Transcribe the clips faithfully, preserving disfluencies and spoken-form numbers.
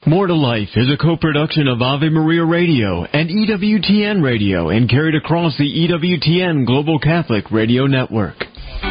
More to Life is a co-production of Ave Maria Radio and E W T N Radio and carried across the E W T N Global Catholic Radio Network.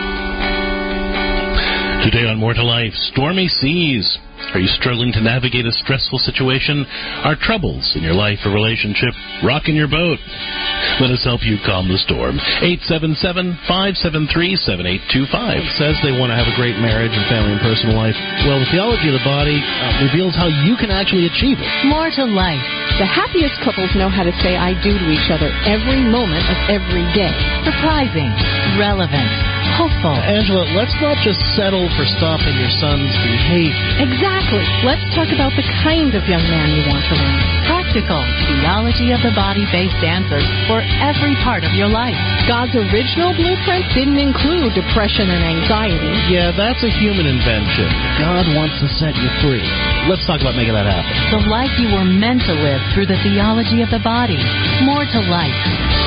Today on More to Life, stormy seas. Are you struggling to navigate a stressful situation? Are troubles in your life or relationship rocking your boat? Let us help you calm the storm. eight seven seven, five seven three, seven eight two five. It says they want to have a great marriage and family and personal life. Well, the theology of the body uh, reveals how you can actually achieve it. More to Life. The happiest couples know how to say I do to each other every moment of every day. Surprising, relevant, hopeful. Angela, let's not just settle for stopping your son's behavior. Exactly. Let's talk about the kind of young man you want around. Practical theology of the body-based answers for every part of your life. God's original blueprint didn't include depression and anxiety. Yeah, that's a human invention. God wants to set you free. Let's talk about making that happen. The life you were meant to live through the theology of the body. More to Life.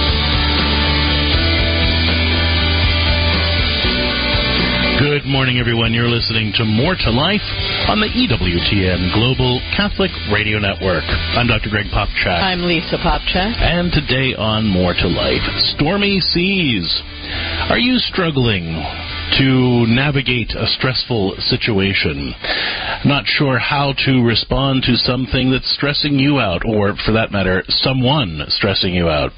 Good morning, everyone. You're listening to More to Life on the E W T N Global Catholic Radio Network. I'm Doctor Greg Popchak. I'm Lisa Popchak. And today on More to Life, stormy seas. Are you struggling to navigate a stressful situation? Not sure how to respond to something that's stressing you out, or for that matter, someone stressing you out.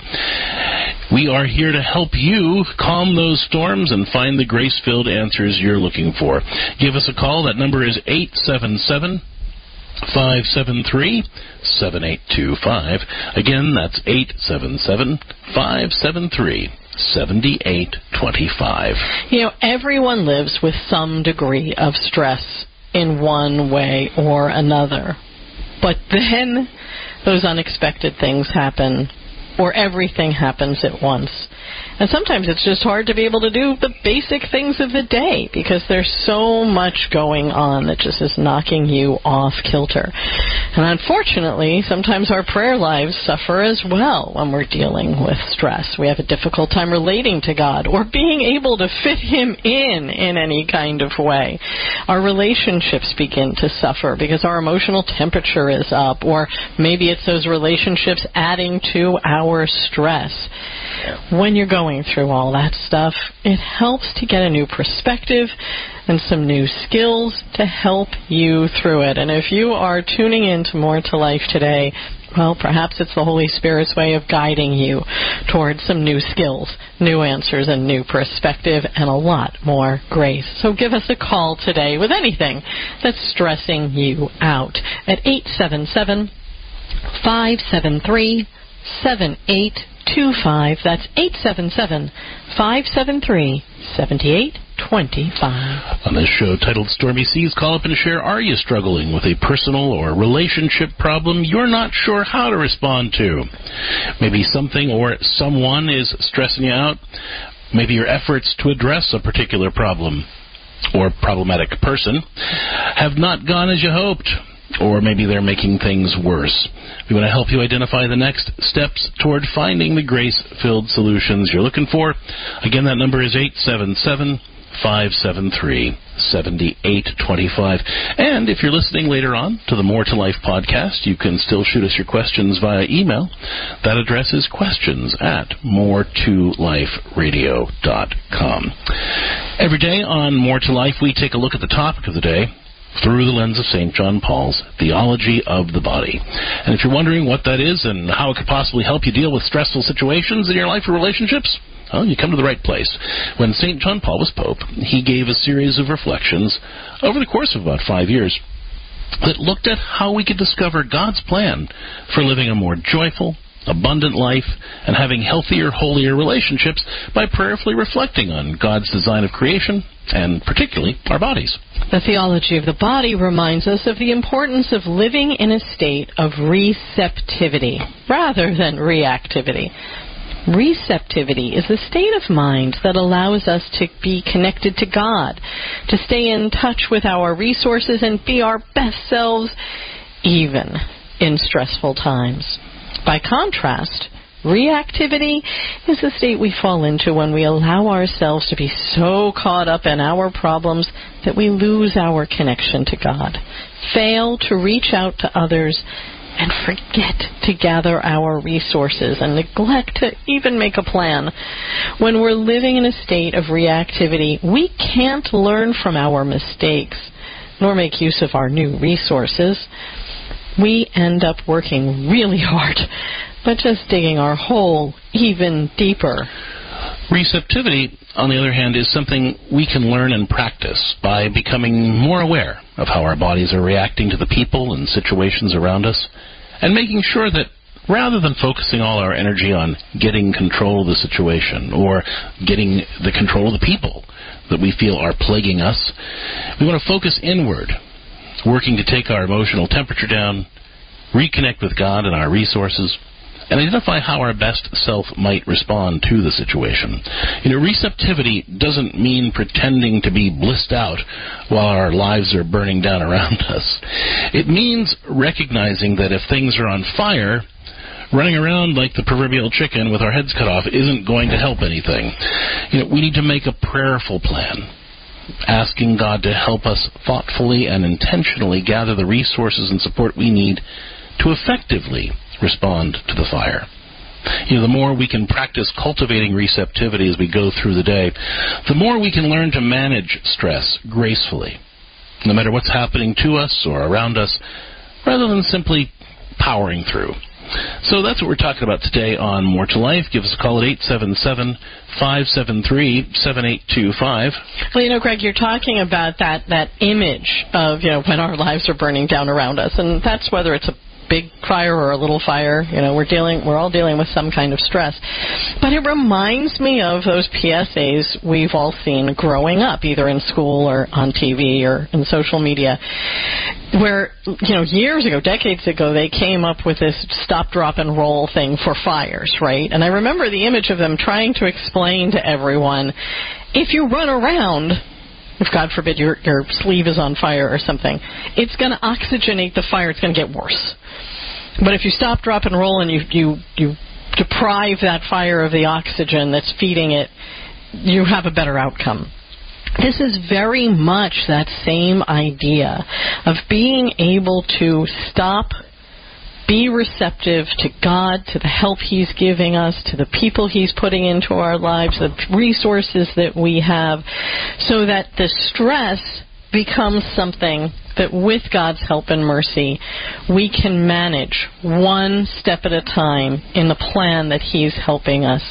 We are here to help you calm those storms and find the grace-filled answers you're looking for. Give us a call. That number is eight seven seven, five seven three, seven eight two five. Again, that's eight seven seven, five seven three, seven eight two five. You know, everyone lives with some degree of stress in one way or another. But then those unexpected things happen, or everything happens at once. And sometimes it's just hard to be able to do the basic things of the day because there's so much going on that just is knocking you off kilter. And unfortunately, sometimes our prayer lives suffer as well when we're dealing with stress. We have a difficult time relating to God or being able to fit Him in in any kind of way. Our relationships begin to suffer because our emotional temperature is up, or maybe it's those relationships adding to our stress. When you're going through all that stuff, it helps to get a new perspective and some new skills to help you through it. And if you are tuning in to More to Life today, well, perhaps it's the Holy Spirit's way of guiding you towards some new skills, new answers, and new perspective, and a lot more grace. So give us a call today with anything that's stressing you out at eight seven seven, five seven three, seven eight two five. That's eight seven seven, five seven three, seven eight two five. On this show titled Stormy Seas, call up and share, are you struggling with a personal or relationship problem you're not sure how to respond to? Maybe something or someone is stressing you out. Maybe your efforts to address a particular problem or problematic person have not gone as you hoped. Or maybe they're making things worse. We want to help you identify the next steps toward finding the grace-filled solutions you're looking for. Again, that number is eight seven seven, five seven three, seven eight two five. And if you're listening later on to the More to Life podcast, you can still shoot us your questions via email. That address is questions at more to life radio dot com. Every day on More to Life, we take a look at the topic of the day through the lens of Saint John Paul's theology of the body. And if you're wondering what that is and how it could possibly help you deal with stressful situations in your life or relationships, well, you come to the right place. When Saint John Paul was Pope, he gave a series of reflections over the course of about five years that looked at how we could discover God's plan for living a more joyful, abundant life and having healthier, holier relationships by prayerfully reflecting on God's design of creation and particularly our bodies. The theology of the body reminds us of the importance of living in a state of receptivity rather than reactivity. Receptivity is a state of mind that allows us to be connected to God, to stay in touch with our resources and be our best selves even in stressful times. By contrast, Reactivity is the state we fall into when we allow ourselves to be so caught up in our problems that we lose our connection to God, fail to reach out to others, and forget to gather our resources and neglect to even make a plan. When we're living in a state of reactivity, we can't learn from our mistakes nor make use of our new resources. We end up working really hard, but just digging our hole even deeper. Receptivity, on the other hand, is something we can learn and practice by becoming more aware of how our bodies are reacting to the people and situations around us, and making sure that rather than focusing all our energy on getting control of the situation or getting the control of the people that we feel are plaguing us, we want to focus inward, working to take our emotional temperature down, reconnect with God and our resources, and identify how our best self might respond to the situation. You know, receptivity doesn't mean pretending to be blissed out while our lives are burning down around us. It means recognizing that if things are on fire, running around like the proverbial chicken with our heads cut off isn't going to help anything. You know, we need to make a prayerful plan, asking God to help us thoughtfully and intentionally gather the resources and support we need to effectively respond to the fire. You know, the more we can practice cultivating receptivity as we go through the day, the more we can learn to manage stress gracefully, no matter what's happening to us or around us, rather than simply powering through. So that's what we're talking about today on More to Life. Give us a call at eight seven seven, five seven three, seven eight two five. Well, you know, Greg, you're talking about that, that image of, you know, when our lives are burning down around us, and that's whether it's a big fire or a little fire. You know, we're dealing, we're all dealing with some kind of stress. But it reminds me of those P S As we've all seen growing up, either in school or on T V or in social media, where, you know, years ago, decades ago, they came up with this stop, drop, and roll thing for fires, right? And I remember the image of them trying to explain to everyone, if you run around, if God forbid your, your sleeve is on fire or something, it's going to oxygenate the fire. It's going to get worse. But if you stop, drop, and roll and you, you, you deprive that fire of the oxygen that's feeding it, you have a better outcome. This is very much that same idea of being able to stop, be receptive to God, to the help He's giving us, to the people He's putting into our lives, the resources that we have, so that the stress becomes something that with God's help and mercy, we can manage one step at a time in the plan that He's helping us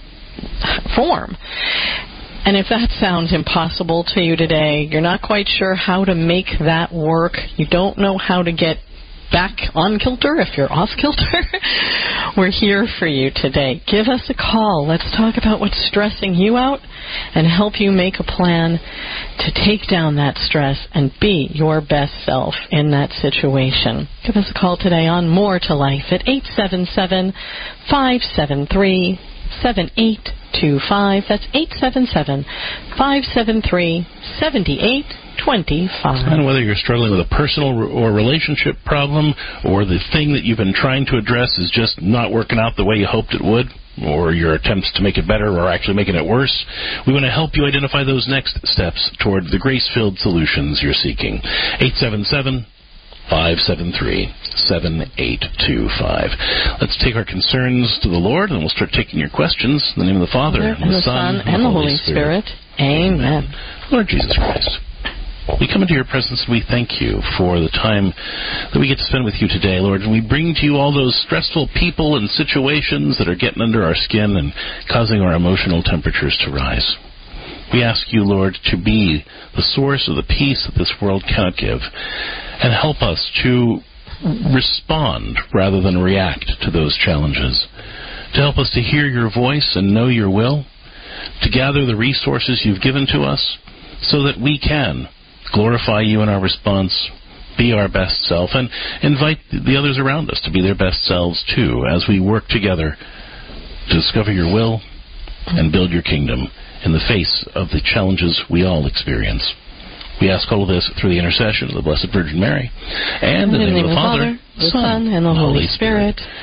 form. And if that sounds impossible to you today, you're not quite sure how to make that work, you don't know how to get back on kilter if you're off kilter, we're here for you today. Give us a call. Let's talk about what's stressing you out and help you make a plan to take down that stress and be your best self in that situation. Give us a call today on More to Life at eight seven seven, five seven three, seven eight two five. That's eight seven seven, five seven three, seven eight two five. And whether you're struggling with a personal or relationship problem, or the thing that you've been trying to address is just not working out the way you hoped it would, or your attempts to make it better are actually making it worse, we want to help you identify those next steps toward the grace-filled solutions you're seeking. eight seven seven, five seven three, seven eight two five. Let's take our concerns to the Lord, and we'll start taking your questions. In the name of the Father, and, and the Son, and, and the Holy Spirit. Spirit. Amen. Lord Jesus Christ, we come into your presence and we thank you for the time that we get to spend with you today, Lord. And we bring to you all those stressful people and situations that are getting under our skin and causing our emotional temperatures to rise. We ask you, Lord, to be the source of the peace that this world cannot give, and help us to respond rather than react to those challenges, to help us to hear your voice and know your will, to gather the resources you've given to us so that we can glorify you in our response, be our best self, and invite the others around us to be their best selves too, as we work together to discover your will and build your kingdom in the face of the challenges we all experience. We ask all of this through the intercession of the Blessed Virgin Mary, and in the name of the Father, the Son, and the Holy, Holy Spirit. Spirit.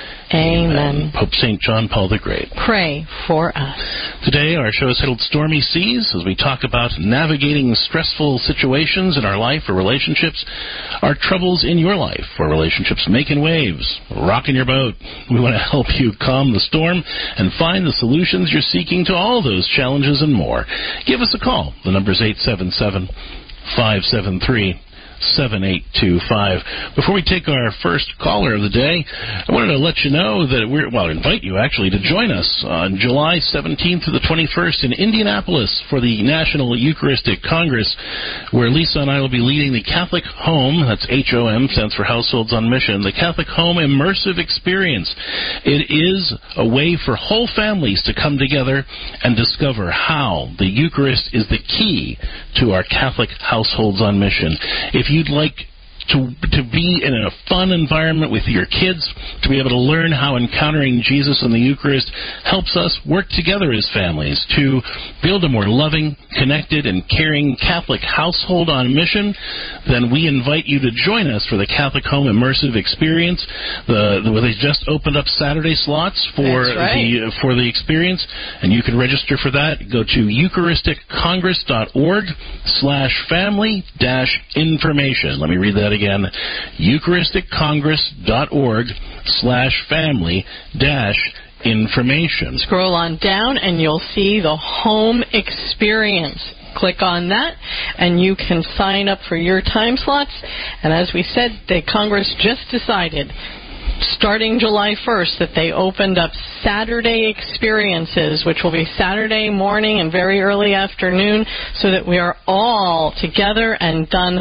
Amen. Amen. Pope Saint John Paul the Great. Pray for us. Today, our show is titled Stormy Seas, as we talk about navigating stressful situations in our life or relationships, our troubles in your life or relationships, making waves, rocking your boat. We want to help you calm the storm and find the solutions you're seeking to all those challenges and more. Give us a call. The number is eight seven seven, five seven three, seven eight two five. Before we take our first caller of the day, I wanted to let you know that we're, well, invite you actually to join us on July seventeenth to the twenty-first in Indianapolis for the National Eucharistic Congress, where Lisa and I will be leading the Catholic Home, that's H O M, stands for Households on Mission, the Catholic Home Immersive Experience. It is a way for whole families to come together and discover how the Eucharist is the key to our Catholic Households on Mission. If you'd like to to be in a fun environment with your kids, to be able to learn how encountering Jesus in the Eucharist helps us work together as families to build a more loving, connected, and caring Catholic household on mission, then we invite you to join us for the Catholic Home Immersive Experience. The, the they just opened up Saturday slots for right. the uh, for the experience, and you can register for that. Go to eucharistic congress dot org slash family dash information. Let me read that again, eucharistic congress dot org slash family dash information. Scroll on down and you'll see the home experience. Click on that and you can sign up for your time slots. And as we said, the Congress just decided, starting July first, that they opened up Saturday experiences, which will be Saturday morning and very early afternoon, so that we are all together and done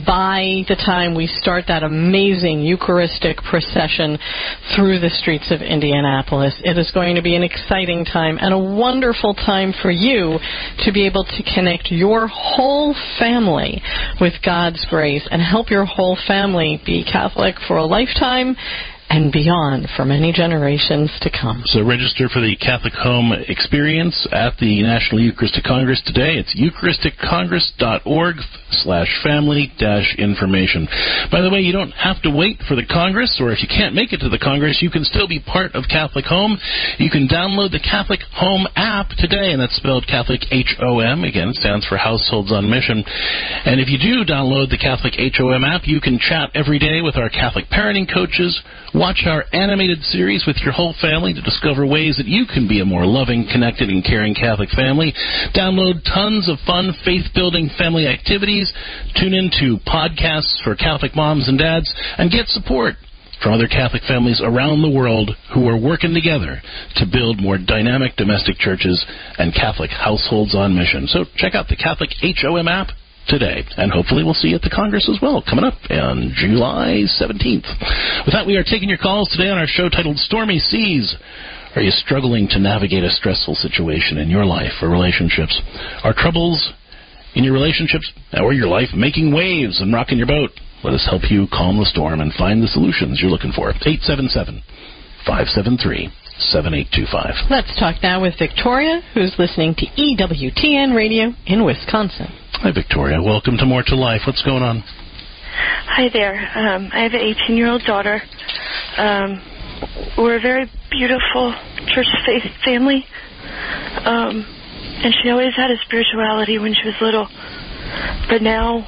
by the time we start that amazing Eucharistic procession through the streets of Indianapolis. It is going to be an exciting time and a wonderful time for you to be able to connect your whole family with God's grace and help your whole family be Catholic for a lifetime and beyond for many generations to come. So register for the Catholic Home Experience at the National Eucharistic Congress today. It's eucharistic congress dot org slash family dash information. By the way, you don't have to wait for the Congress, or if you can't make it to the Congress, you can still be part of Catholic Home. You can download the Catholic Home app today, and that's spelled Catholic H O M. Again, it stands for Households on Mission. And if you do download the Catholic H O M app, you can chat every day with our Catholic parenting coaches, watch our animated series with your whole family to discover ways that you can be a more loving, connected, and caring Catholic family. Download tons of fun, faith-building family activities. Tune into podcasts for Catholic moms and dads, and get support from other Catholic families around the world who are working together to build more dynamic domestic churches and Catholic households on mission. So check out the Catholic H O M app today, and hopefully we'll see you at the Congress as well, coming up on July seventeenth. With that, we are taking your calls today on our show titled Stormy Seas. Are you struggling to navigate a stressful situation in your life or relationships? Are troubles in your relationships or your life making waves and rocking your boat? Let us help you calm the storm and find the solutions you're looking for. eight seven seven, five seven three, seven eight two five. Let's talk now with Victoria, who's listening to E W T N Radio in Wisconsin. Hi, Victoria. Welcome to More to Life. What's going on? Hi there. Um, I have an eighteen-year-old daughter. Um, we're a very beautiful church faith family. Um, and she always had a spirituality when she was little. But now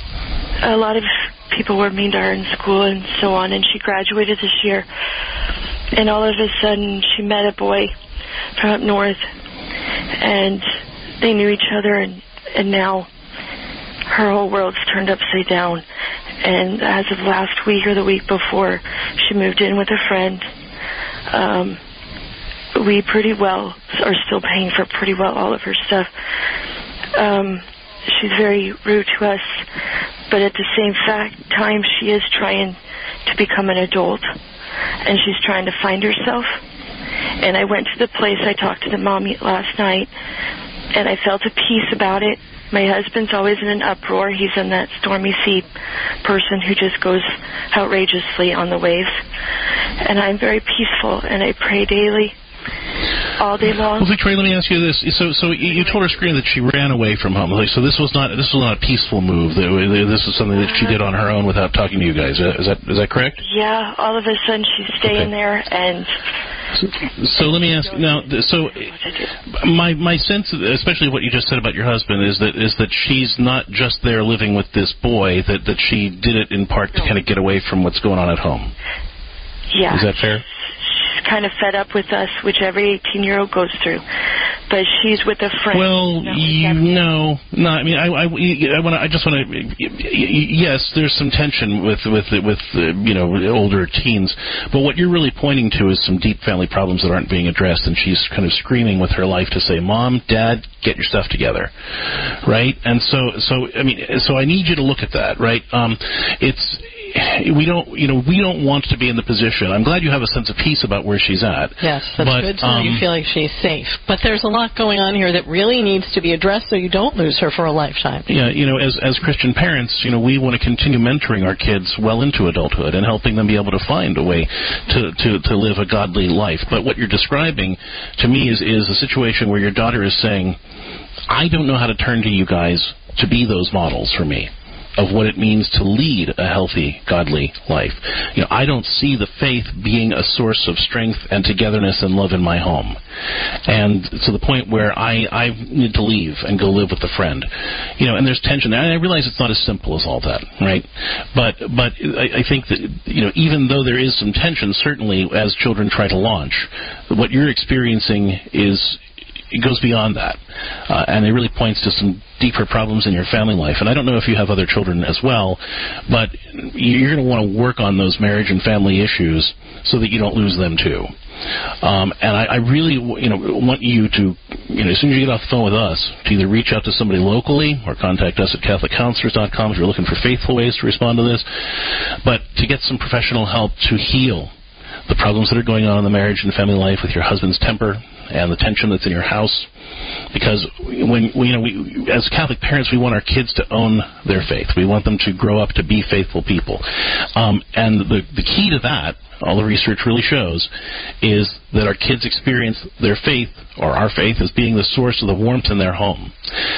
a lot of people were mean to her in school and so on, and she graduated this year. And all of a sudden she met a boy from up north, and they knew each other, and, and now her whole world's turned upside down. And as of last week or the week before, she moved in with a friend. Um, we pretty well are still paying for pretty well all of her stuff. Um, she's very rude to us, but at the same fact, time she is trying to become an adult, and she's trying to find herself. And I went to the place, I talked to the mom last night, and I felt a peace about it. My husband's always in an uproar. He's in that stormy sea person who just goes outrageously on the waves. And I'm very peaceful, and I pray daily. all day long. Well, Victoria, let me ask you this. So, so you told her screen that she ran away from home. So this was not this was not a peaceful move. This is something that she did on her own without talking to you guys. Is that is that correct? Yeah. All of a sudden, she's staying okay. there, and. So, so let me ask now. So, my my sense, especially what you just said about your husband, is that is that she's not just there living with this boy. That that she did it in part to kind of get away from what's going on at home. Yeah. Is that fair? She's kind of fed up with us, which every eighteen-year-old goes through. But she's with a friend. Well, you know, no. I mean, I, I, I want. I just want to. Yes, there's some tension with with with uh, you know older teens, but what you're really pointing to is some deep family problems that aren't being addressed, and she's kind of screaming with her life to say, "Mom, Dad, get your stuff together," right? And so, so I mean, so I need you to look at that, right? Um, it's. We don't, you know, we don't want to be in the position. I'm glad you have a sense of peace about where she's at. Yes, that's but, good to um, know you feel like she's safe. But there's a lot going on here that really needs to be addressed so you don't lose her for a lifetime. Yeah, you know, as as Christian parents, you know, we want to continue mentoring our kids well into adulthood and helping them be able to find a way to to, to live a godly life. But what you're describing to me is is a situation where your daughter is saying, I don't know how to turn to you guys to be those models for me of what it means to lead a healthy, godly life. You know, I don't see the faith being a source of strength and togetherness and love in my home. And to the point where I, I need to leave and go live with a friend. You know, and there's tension. And I realize it's not as simple as all that, right? But but I, I think that, you know, even though there is some tension, certainly as children try to launch, what you're experiencing is it goes beyond that. Uh, and it really points to some deeper problems in your family life. And I don't know if you have other children as well, but you're going to want to work on those marriage and family issues so that you don't lose them too. Um, and I, I really, you know, want you to, you know, as soon as you get off the phone with us, to either reach out to somebody locally or contact us at catholic counselors dot com if you're looking for faithful ways to respond to this, but to get some professional help to heal the problems that are going on in the marriage and family life with your husband's temper and the tension that's in your house. Because when we, you know, we, as Catholic parents, we want our kids to own their faith. We want them to grow up to be faithful people. Um, and the the key to that, all the research really shows, is that our kids experience their faith, or our faith, as being the source of the warmth in their home.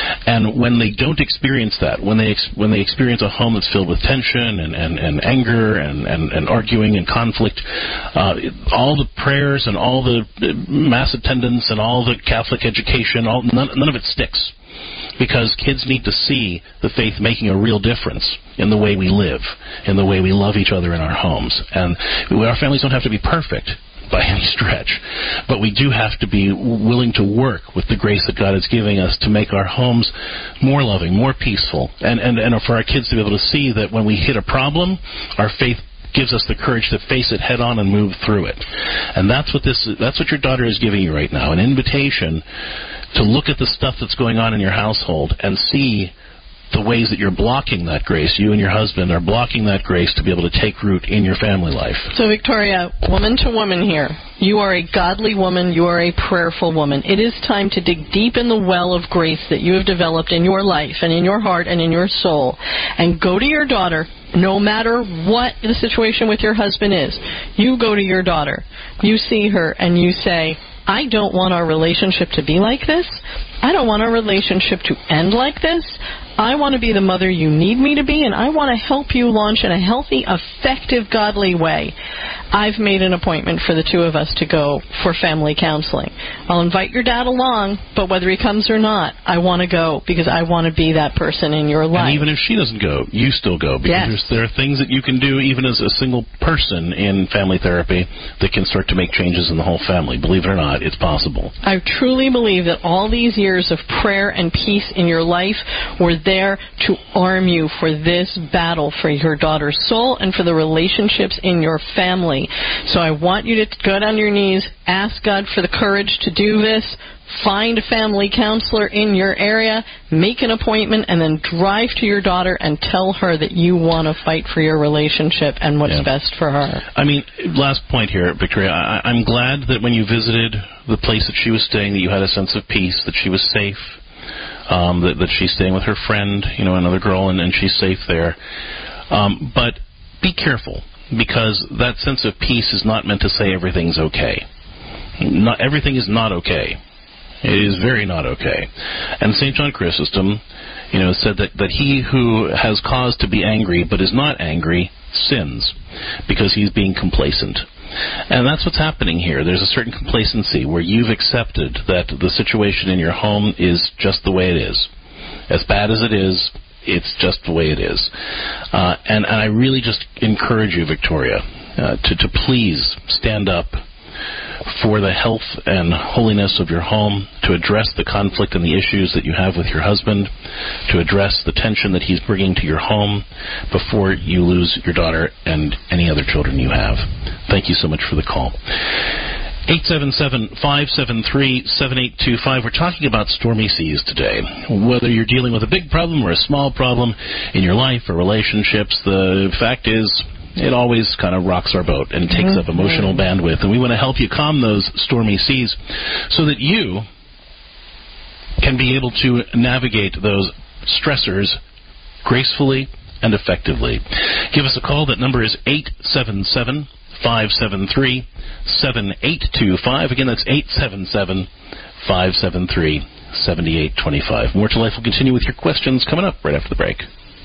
And when they don't experience that, when they ex- when they experience a home that's filled with tension and, and, and anger and, and, and arguing and conflict, uh, all the prayers and all the mass attendance and all the Catholic education, all, none, none of it sticks. Because kids need to see the faith making a real difference in the way we live, in the way we love each other in our homes. And our families don't have to be perfect by any stretch, but we do have to be willing to work with the grace that God is giving us to make our homes more loving, more peaceful, and, and, and for our kids to be able to see that when we hit a problem, our faith gives us the courage to face it head on and move through it. And that's what this that's what your daughter is giving you right now, an invitation to look at the stuff that's going on in your household and see the ways that you're blocking that grace. You and your husband are blocking that grace to be able to take root in your family life. So, Victoria, woman to woman here, you are a godly woman. You are a prayerful woman. It is time to dig deep in the well of grace that you have developed in your life and in your heart and in your soul, and go to your daughter. No matter what the situation with your husband is, you go to your daughter, you see her, and you say, I don't want our relationship to be like this. I don't want our relationship to end like this. I want to be the mother you need me to be, and I want to help you launch in a healthy, effective, godly way. I've made an appointment for the two of us to go for family counseling. I'll invite your dad along, but whether he comes or not, I want to go because I want to be that person in your life. And even if she doesn't go, you still go, because yes. there are things that you can do even as a single person in family therapy that can start to make changes in the whole family. Believe it or not, it's possible. I truly believe that all these years of prayer and peace in your life were there to arm you for this battle for your daughter's soul and for the relationships in your family. So I want you to go down on your knees, ask God for the courage to do this, find a family counselor in your area, make an appointment, and then drive to your daughter and tell her that you want to fight for your relationship and what's yeah. best for her. I mean, last point here, Victoria. I, I'm glad that when you visited the place that she was staying, that you had a sense of peace, that she was safe, um, that, that she's staying with her friend, you know, another girl, and, and she's safe there. Um, but be careful, because that sense of peace is not meant to say everything's okay. Not everything is not okay. It is very not okay. And Saint John Chrysostom, you know, said that, that he who has cause to be angry but is not angry sins because he's being complacent. And that's what's happening here. There's a certain complacency where you've accepted that the situation in your home is just the way it is. As bad as it is, it's just the way it is. Uh, and, and I really just encourage you, Victoria, uh, to, to please stand up for the health and holiness of your home, to address the conflict and the issues that you have with your husband, to address the tension that he's bringing to your home before you lose your daughter and any other children you have. Thank you so much for the call. eight seven seven, five seven three, seven eight two five. We're talking about stormy seas today. Whether you're dealing with a big problem or a small problem in your life or relationships, the fact is it always kind of rocks our boat and takes mm-hmm. up emotional bandwidth. And we want to help you calm those stormy seas so that you can be able to navigate those stressors gracefully and effectively. Give us a call. That number is eight seven seven, five seven three, seven eight two five. Again, that's eight seven seven, five seven three, seven eight two five. More to Life will continue with your questions coming up right after the break.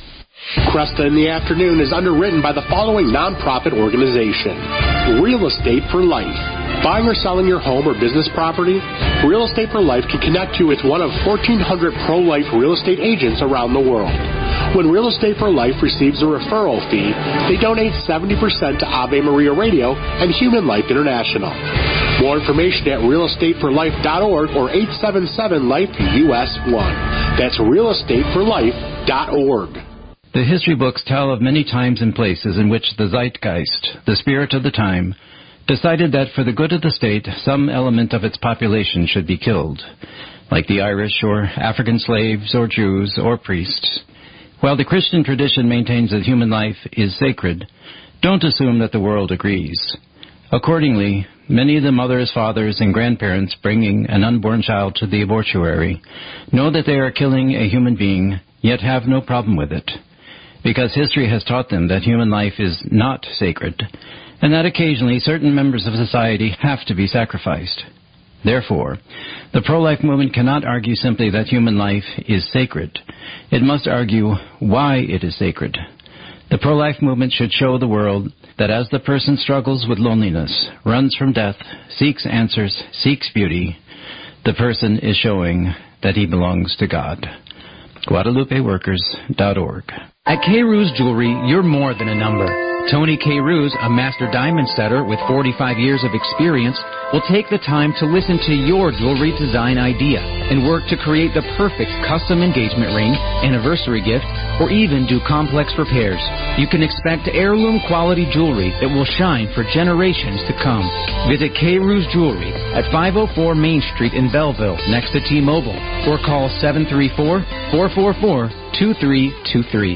Cresta in the Afternoon is underwritten by the following nonprofit organization: Real Estate for Life. Buying or selling your home or business property? Real Estate for Life can connect you with one of fourteen hundred pro-life real estate agents around the world. When Real Estate for Life receives a referral fee, they donate seventy percent to Ave Maria Radio and Human Life International. More information at real estate for life dot org or eight seven seven, life U S one. That's real estate for life dot org. The history books tell of many times and places in which the zeitgeist, the spirit of the time, decided that for the good of the state, some element of its population should be killed, like the Irish or African slaves or Jews or priests. While the Christian tradition maintains that human life is sacred, don't assume that the world agrees. Accordingly, many of the mothers, fathers, and grandparents bringing an unborn child to the abortuary know that they are killing a human being, yet have no problem with it, because history has taught them that human life is not sacred, and that occasionally certain members of society have to be sacrificed. Therefore, the pro-life movement cannot argue simply that human life is sacred. It must argue why it is sacred. The pro-life movement should show the world that as the person struggles with loneliness, runs from death, seeks answers, seeks beauty, the person is showing that he belongs to God. Guadalupe Workers dot org. At K. Ruse Jewelry, you're more than a number. Tony K. Ruse, a master diamond setter with forty-five years of experience, will take the time to listen to your jewelry design idea and work to create the perfect custom engagement ring, anniversary gift, or even do complex repairs. You can expect heirloom quality jewelry that will shine for generations to come. Visit K. Ruse Jewelry at five oh four Main Street in Belleville, next to T-Mobile, or call seven three four, four four four, two three two three.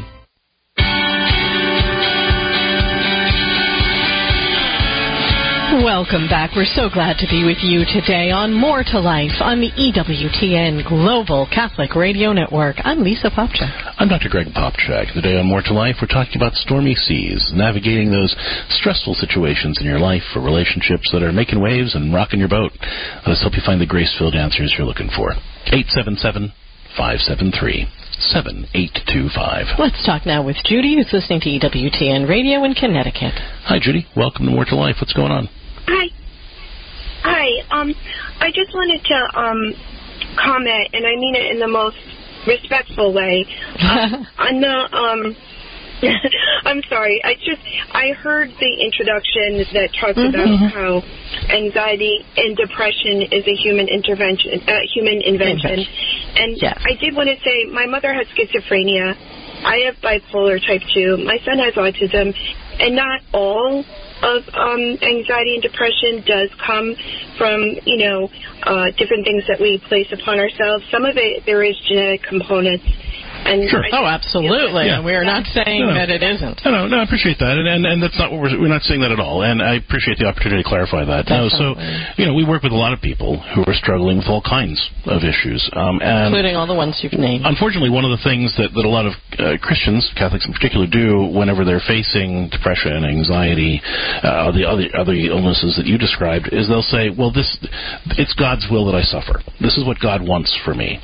Welcome back. We're so glad to be with you today on More to Life on the E W T N Global Catholic Radio Network. I'm Lisa Popchak. I'm Doctor Greg Popchak. Today on More to Life, we're talking about stormy seas, navigating those stressful situations in your life or relationships that are making waves and rocking your boat. Let us help you find the grace-filled answers you're looking for. eight seven seven, five seven three, seven eight two five. Let's talk now with Judy, who's listening to E W T N Radio in Connecticut. Hi, Judy. Welcome to More to Life. What's going on? Hi. Hi. Um, I just wanted to um, comment, and I mean it in the most respectful way. uh, on the, um, I'm sorry. I just I heard the introduction that talks mm-hmm. about how anxiety and depression is a human intervention, uh, human invention, and yes. I did want to say my mother has schizophrenia. I have bipolar type two. My son has autism, and not all of um, anxiety and depression does come from, you know, uh, different things that we place upon ourselves. Some of it, there is genetic components. And sure. Oh, absolutely. Yeah. We are not saying no, no. that it isn't. No, no, no, I appreciate that, and, and and that's not what we're we're not saying that at all. And I appreciate the opportunity to clarify that. No, so you know, we work with a lot of people who are struggling with all kinds of issues, um, and including all the ones you've named. Unfortunately, one of the things that, that a lot of uh, Christians, Catholics in particular, do whenever they're facing depression, anxiety, uh, the other other illnesses that you described, is they'll say, "Well, this it's God's will that I suffer. This is what God wants for me."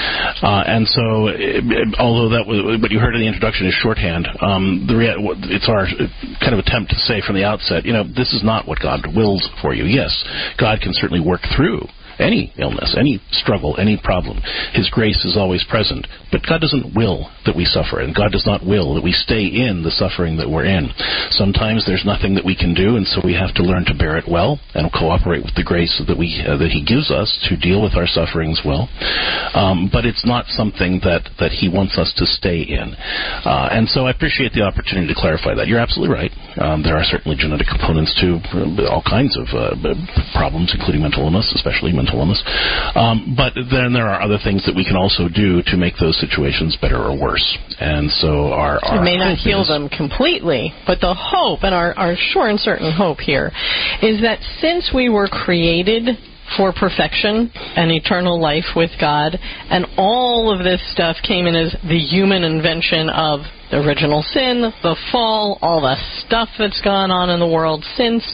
Uh, and so, it, it, although that was, what you heard in the introduction is shorthand, um, the rea- it's our kind of attempt to say from the outset, you know, this is not what God wills for you. Yes, God can certainly work through any illness, any struggle, any problem. His grace is always present. But God doesn't will that we suffer, and God does not will that we stay in the suffering that we're in. Sometimes there's nothing that we can do, and so we have to learn to bear it well and cooperate with the grace that we uh, that He gives us to deal with our sufferings well. Um, but it's not something that, that He wants us to stay in. Uh, and so I appreciate the opportunity to clarify that. You're absolutely right. Um, there are certainly genetic components to uh, all kinds of uh, problems, including mental illness, especially mental illness. Um, but then there are other things that we can also do to make those situations better or worse. And so our, our it may not hope heal is, them completely, but the hope, and our, our sure and certain hope here, is that since we were created for perfection and eternal life with God, and all of this stuff came in as the human invention of the original sin, the fall, all the stuff that's gone on in the world since,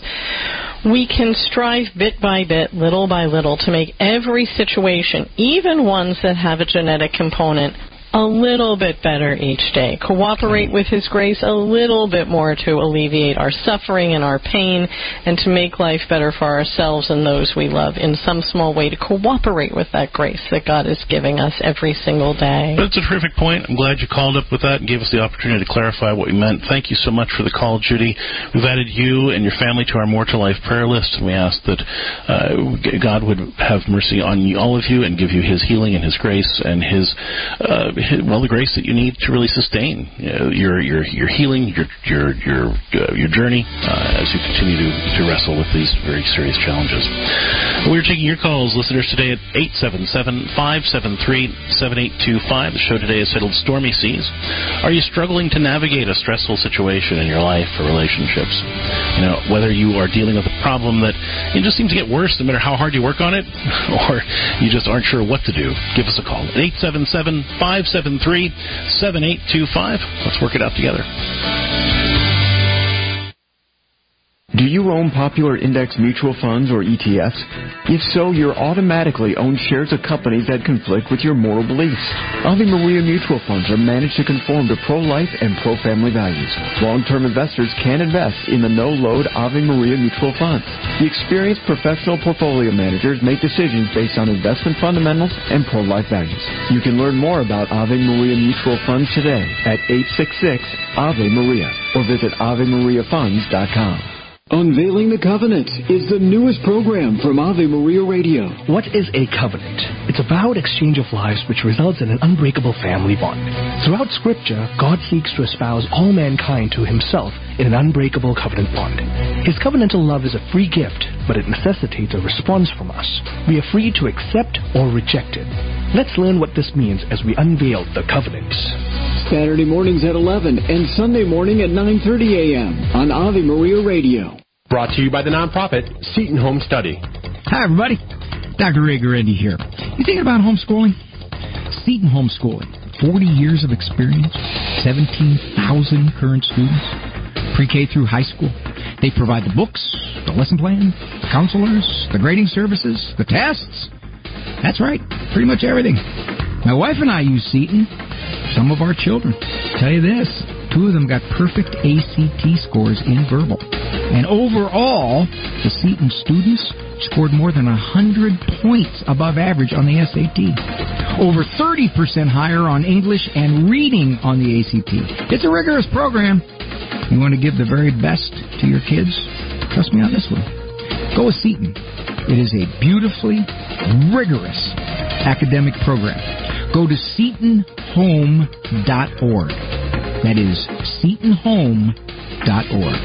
we can strive bit by bit, little by little, to make every situation, even ones that have a genetic component, a little bit better each day. Cooperate with His grace a little bit more to alleviate our suffering and our pain, and to make life better for ourselves and those we love in some small way, to cooperate with that grace that God is giving us every single day. That's a terrific point. I'm glad you called up with that and gave us the opportunity to clarify what we meant. Thank you so much for the call, Judy. We've added you and your family to our More to Life prayer list, and we ask that uh, God would have mercy on you, all of you, and give you His healing and His grace and His uh, well, the grace that you need to really sustain uh, your your your healing, your your your uh, your journey uh, as you continue to, to wrestle with these very serious challenges. We're taking your calls, listeners, today at eight seven seven, five seven three, seven eight two five. The show today is titled Stormy Seas. Are you struggling to navigate a stressful situation in your life or relationships? You know, whether you are dealing with a problem that it just seems to get worse no matter how hard you work on it, or you just aren't sure what to do, give us a call at eight seven seven, five seven three, seven eight two five. Let's work it out together. Do you own popular index mutual funds or E T Fs? If so, you automatically own shares of companies that conflict with your moral beliefs. Ave Maria mutual funds are managed to conform to pro-life and pro-family values. Long-term investors can invest in the no-load Ave Maria mutual funds. The experienced professional portfolio managers make decisions based on investment fundamentals and pro-life values. You can learn more about Ave Maria mutual funds today at eight six six, Ave Maria or visit ave maria funds dot com. Unveiling the Covenant is the newest program from Ave Maria Radio. What is a covenant? It's a vowed exchange of lives which results in an unbreakable family bond. Throughout Scripture, God seeks to espouse all mankind to Himself in an unbreakable covenant bond. His covenantal love is a free gift, but it necessitates a response from us. We are free to accept or reject it. Let's learn what this means as we unveil the covenant. Saturday mornings at eleven and Sunday morning at nine thirty a.m. on Ave Maria Radio. Brought to you by the nonprofit Seton Home Study. Hi, everybody. Doctor Ray Guarendi here. You thinking about homeschooling? Seton Homeschooling. forty years of experience, seventeen thousand current students, pre-K through high school. They provide the books, the lesson plan, the counselors, the grading services, the tests. That's right, pretty much everything. My wife and I use Seton. Some of our children. Tell you this, two of them got perfect A C T scores in verbal. And overall, the Seton students scored more than one hundred points above average on the S A T. Over thirty percent higher on English and reading on the A C T. It's a rigorous program. You want to give the very best to your kids? Trust me on this one. Go with Seton. It is a beautifully rigorous academic program. Go to seton home dot org. That is seton home dot org.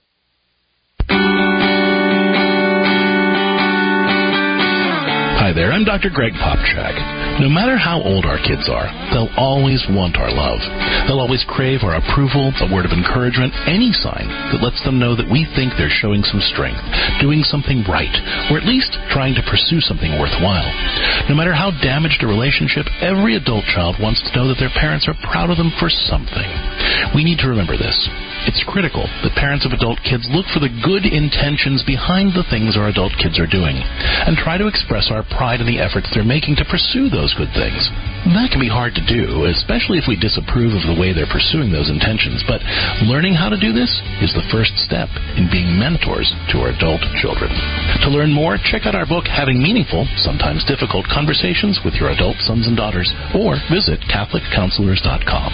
Hi there, I'm Doctor Greg Popchak. No matter how old our kids are, they'll always want our love. They'll always crave our approval, a word of encouragement, any sign that lets them know that we think they're showing some strength, doing something right, or at least trying to pursue something worthwhile. No matter how damaged a relationship, every adult child wants to know that their parents are proud of them for something. We need to remember this. It's critical that parents of adult kids look for the good intentions behind the things our adult kids are doing and try to express our pride in the efforts they're making to pursue those good things. That can be hard to do, especially if we disapprove of the way they're pursuing those intentions, but learning how to do this is the first step in being mentors to our adult children. To learn more, check out our book, Having Meaningful, Sometimes Difficult Conversations with Your Adult Sons and Daughters, or visit Catholic Counselors dot com.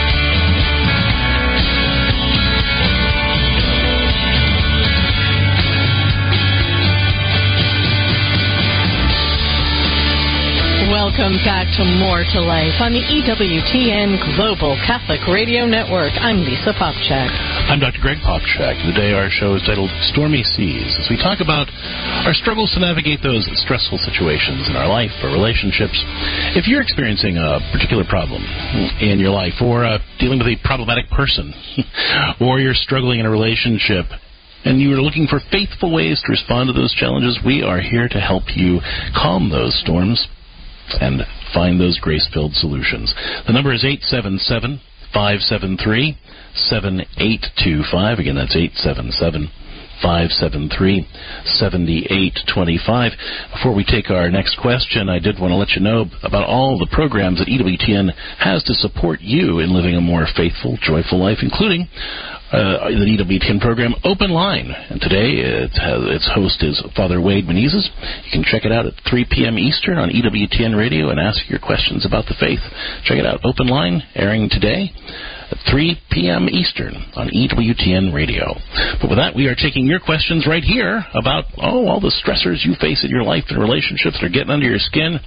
Welcome back to More to Life on the E W T N Global Catholic Radio Network. I'm Lisa Popchak. I'm Doctor Greg Popchak. Today our show is titled Stormy Seas, as we talk about our struggles to navigate those stressful situations in our life or relationships. If you're experiencing a particular problem in your life, or uh, dealing with a problematic person, or you're struggling in a relationship, and you are looking for faithful ways to respond to those challenges, we are here to help you calm those storms and find those grace-filled solutions. The number is eight seven seven, five seven three, seven eight two five. Again, that's eight seven seven, five seven three, seven eight two five. Before we take our next question, I did want to let you know about all the programs that E W T N has to support you in living a more faithful, joyful life, including Uh, the E W T N program, Open Line. And today it has, its host is Father Wade Menezes. You can check it out at three p.m. Eastern on E W T N Radio and ask your questions about the faith. Check it out, Open Line, airing today at three p.m. Eastern on E W T N Radio. But with that, we are taking your questions right here about, oh, all the stressors you face in your life and relationships that are getting under your skin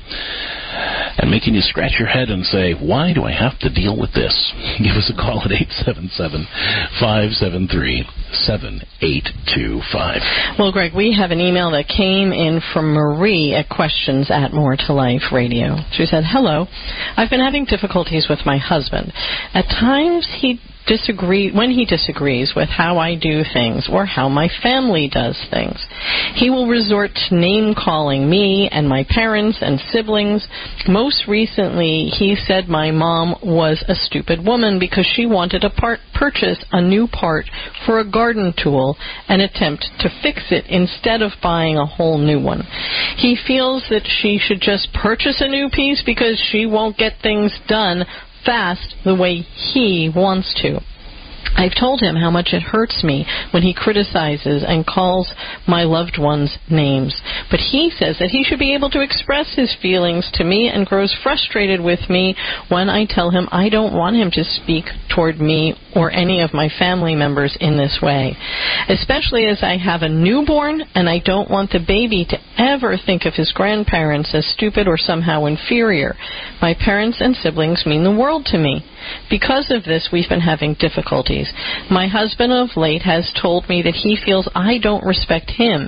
and making you scratch your head and say, why do I have to deal with this? Give us a call at eight seven seven, five seven three, seven eight two five. Well, Greg, we have an email that came in from Marie at questions at More to Life Radio. She said, hello, I've been having difficulties with my husband. At times he disagree when he disagrees with how I do things or how my family does things. He will resort to name-calling me and my parents and siblings. Most recently, he said my mom was a stupid woman because she wanted to part, purchase a new part for a garden tool and attempt to fix it instead of buying a whole new one. He feels that she should just purchase a new piece because she won't get things done fast the way he wants to. I've told him how much it hurts me when he criticizes and calls my loved ones names. But he says that he should be able to express his feelings to me and grows frustrated with me when I tell him I don't want him to speak toward me or any of my family members in this way. Especially as I have a newborn and I don't want the baby to ever think of his grandparents as stupid or somehow inferior. My parents and siblings mean the world to me. Because of this, we've been having difficulties. My husband of late has told me that he feels I don't respect him.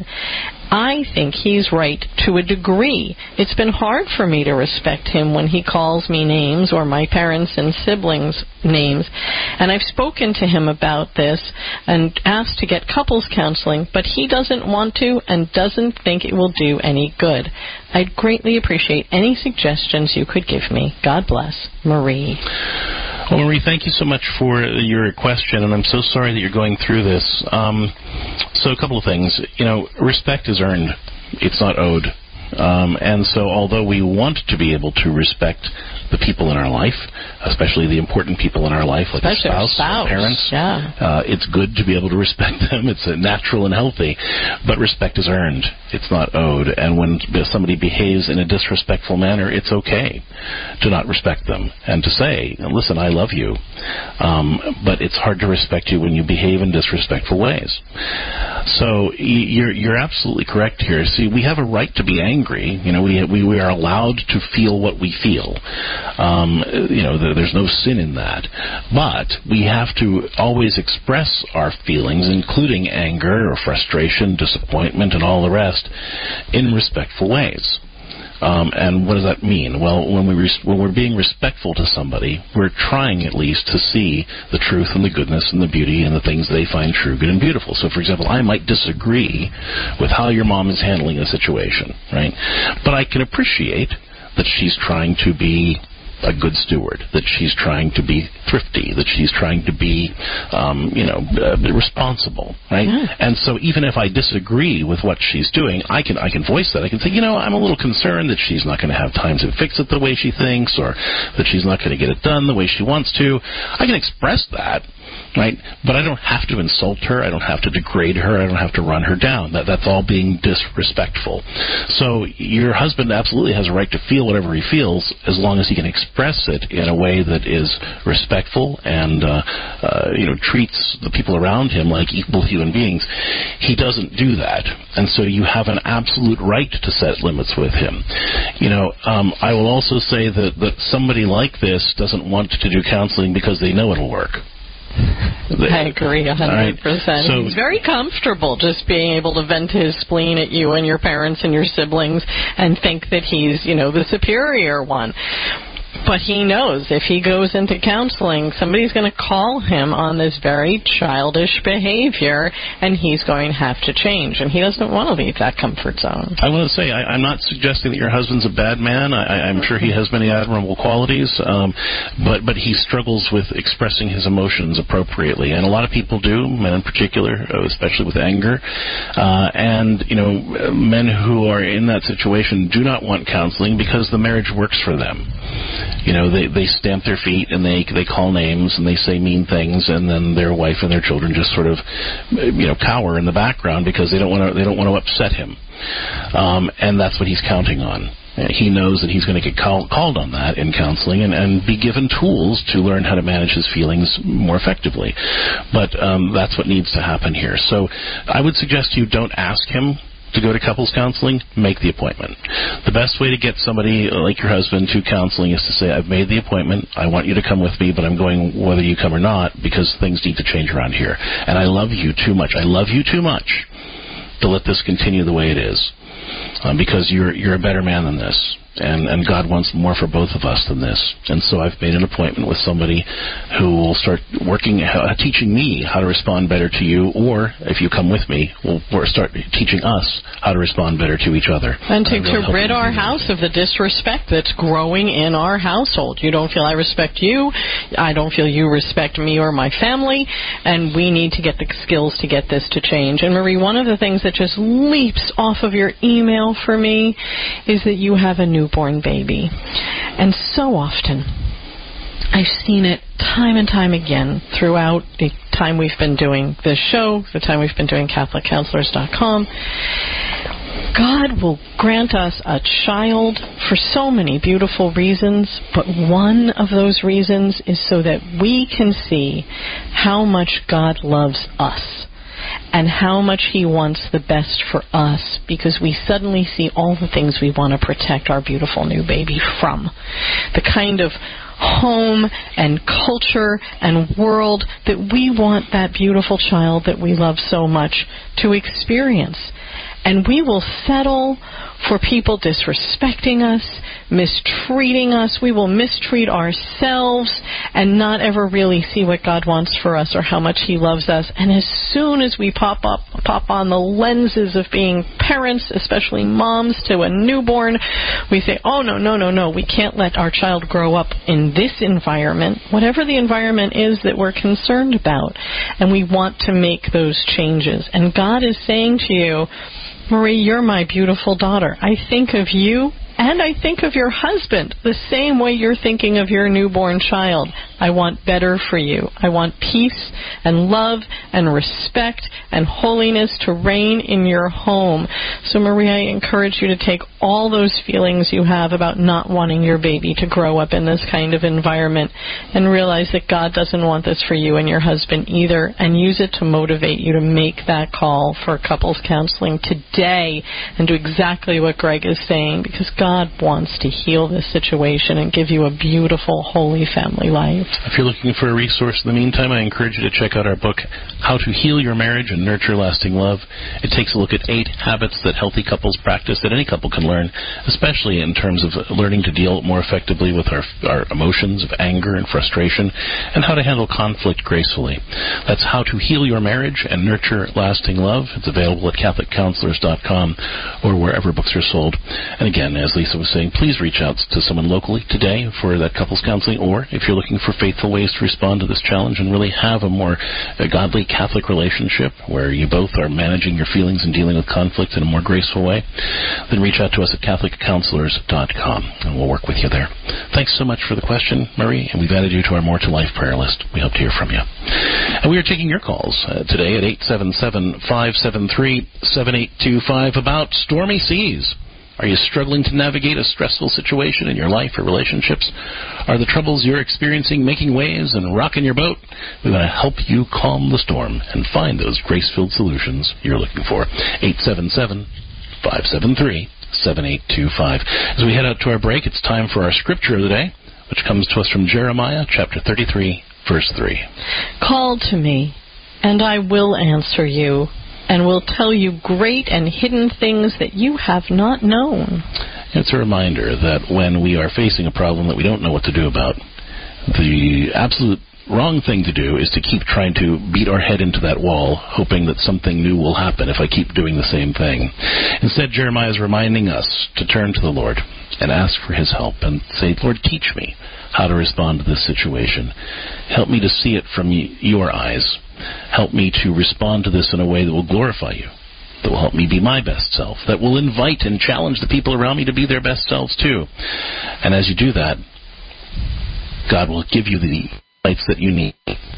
I think he's right to a degree. It's been hard for me to respect him when he calls me names or my parents and siblings names. And I've spoken to him about this and asked to get couples counseling, but he doesn't want to and doesn't think it will do any good. I'd greatly appreciate any suggestions you could give me. God bless. Marie. Well, Marie, thank you so much for your question, and I'm so sorry that you're going through this. Um, so a couple of things. You know, respect is earned. It's not owed. Um, and so although we want to be able to respect the people in our life, especially the important people in our life, like especially a spouse, spouse. Or parents, yeah. uh, it's good to be able to respect them. It's uh, natural and healthy. But respect is earned. It's not owed. And when somebody behaves in a disrespectful manner, it's okay to not respect them and to say, listen, I love you. Um, but it's hard to respect you when you behave in disrespectful ways. So you're, you're absolutely correct here. See, we have a right to be angry. You know, we, we, we are allowed to feel what we feel. Um, you know, there's no sin in that. But we have to always express our feelings, including anger or frustration, disappointment, and all the rest, in respectful ways. Um, and what does that mean? Well, when, we res- when we're being respectful to somebody, we're trying at least to see the truth and the goodness and the beauty and the things they find true, good, and beautiful. So, for example, I might disagree with how your mom is handling the situation, right? But I can appreciate that she's trying to be a good steward, that she's trying to be thrifty, that she's trying to be, um, you know, uh, responsible, right? Yeah. And so even if I disagree with what she's doing, I can I can voice that. I can say, you know, I'm a little concerned that she's not going to have time to fix it the way she thinks, or that she's not going to get it done the way she wants to. I can express that, right? But I don't have to insult her. I don't have to degrade her. I don't have to run her down. That That's all being disrespectful. So your husband absolutely has a right to feel whatever he feels as long as he can express it in a way that is respectful and, uh, uh, you know, treats the people around him like equal human beings. He doesn't do that. And so you have an absolute right to set limits with him. You know, um, I will also say that, that somebody like this doesn't want to do counseling because they know it'll work. I agree one hundred percent. Right. So, he's very comfortable just being able to vent his spleen at you and your parents and your siblings and think that he's, you know, the superior one. But he knows if he goes into counseling, somebody's going to call him on this very childish behavior, and he's going to have to change. And he doesn't want to leave that comfort zone. I want to say, I, I'm not suggesting that your husband's a bad man. I, I'm sure he has many admirable qualities, um, but, but he struggles with expressing his emotions appropriately. And a lot of people do, men in particular, especially with anger. Uh, and, you know, men who are in that situation do not want counseling because the marriage works for them. You know, they, they stamp their feet and they they call names and they say mean things, and then their wife and their children just sort of, you know, cower in the background because they don't want to they don't want to upset him, um, and that's what he's counting on. He knows that he's going to get call, called on that in counseling and, and be given tools to learn how to manage his feelings more effectively. But um, that's what needs to happen here. So I would suggest you don't ask him to go to couples counseling. Make the appointment. The best way to get somebody like your husband to counseling is to say, I've made the appointment, I want you to come with me, but I'm going whether you come or not because things need to change around here. And I love you too much. I love you too much to let this continue the way it is. Um, because you're you're a better man than this. And, and God wants more for both of us than this. And so I've made an appointment with somebody who will start working, uh, teaching me how to respond better to you, or if you come with me, we'll, we'll start teaching us how to respond better to each other. And to, really to rid our house of the disrespect that's growing in our household. You don't feel I respect you, I don't feel you respect me or my family, and we need to get the skills to get this to change. And Marie, one of the things that just leaps off of your email for me is that you have a new newborn baby. And so often, I've seen it time and time again throughout the time we've been doing this show, the time we've been doing Catholic Counselors dot com. God will grant us a child for so many beautiful reasons, but one of those reasons is so that we can see how much God loves us and how much He wants the best for us, because we suddenly see all the things we want to protect our beautiful new baby from. The kind of home and culture and world that we want that beautiful child that we love so much to experience. And we will settle for people disrespecting us, mistreating us. We will mistreat ourselves and not ever really see what God wants for us or how much He loves us. And as soon as we pop up, pop on the lenses of being parents, especially moms to a newborn, we say, oh, no, no, no, no, we can't let our child grow up in this environment, whatever the environment is that we're concerned about. And we want to make those changes. And God is saying to you, Marie, you're my beautiful daughter. I think of you and I think of your husband the same way you're thinking of your newborn child. I want better for you. I want peace and love and respect and holiness to reign in your home. So, Marie, I encourage you to take all those feelings you have about not wanting your baby to grow up in this kind of environment and realize that God doesn't want this for you and your husband either, and use it to motivate you to make that call for couples counseling today and do exactly what Greg is saying, because God wants to heal this situation and give you a beautiful, holy family life. If you're looking for a resource in the meantime, I encourage you to check out our book, How to Heal Your Marriage and Nurture Lasting Love. It takes a look at eight habits that healthy couples practice that any couple can learn, especially in terms of learning to deal more effectively with our, our emotions of anger and frustration, and how to handle conflict gracefully. That's How to Heal Your Marriage and Nurture Lasting Love. It's available at Catholic Counselors dot com or wherever books are sold. And again, as Lisa was saying, please reach out to someone locally today for that couples counseling, or if you're looking for faithful ways to respond to this challenge and really have a more a godly Catholic relationship where you both are managing your feelings and dealing with conflict in a more graceful way, then reach out to us at Catholic Counselors dot com and we'll work with you there. Thanks so much for the question, Marie, and we've added you to our More to Life prayer list. We hope to hear from you. And we are taking your calls uh, today at eight seven seven, five seven three, seven eight two five about stormy seas. Are you struggling to navigate a stressful situation in your life or relationships? Are the troubles you're experiencing making waves and rocking your boat? We want to help you calm the storm and find those grace-filled solutions you're looking for. eight seven seven, five seven three, seven eight two five. As we head out to our break, it's time for our scripture of the day, which comes to us from Jeremiah chapter thirty-three, verse three. Call to me, and I will answer you, and will tell you great and hidden things that you have not known. It's a reminder that when we are facing a problem that we don't know what to do about, the absolute wrong thing to do is to keep trying to beat our head into that wall, hoping that something new will happen if I keep doing the same thing. Instead, Jeremiah is reminding us to turn to the Lord and ask for his help and say, Lord, teach me how to respond to this situation. Help me to see it from your eyes. Help me to respond to this in a way that will glorify you, that will help me be my best self, that will invite and challenge the people around me to be their best selves too. And as you do that, God will give you the lights that you need